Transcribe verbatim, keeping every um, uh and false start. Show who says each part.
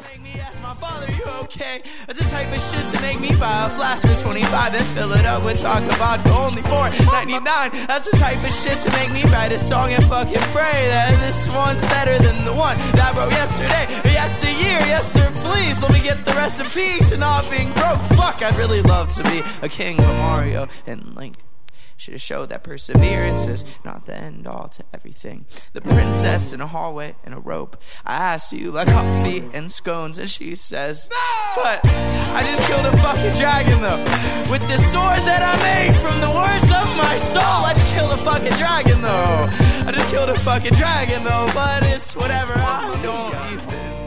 Speaker 1: make me ask my father, you okay? That's the type of shit to make me buy a flask for twenty-five and fill it up with talk about only four ninety-nine. That's the type of shit to make me write a song and fucking pray that this one's better than the one that I wrote yesterday. Yes, a year, yes, sir, please. Let me get the recipe to not being broke. Fuck, I'd really love to be a king, but Mario and Link should have showed that perseverance is not the end all to everything. The princess in a hallway and a rope. I asked, do you like coffee and scones? And she says, no! But I just killed a fucking dragon though, with the sword that I made from the words of my soul. I just killed a fucking dragon though. I just killed a fucking dragon though, but it's whatever, I don't even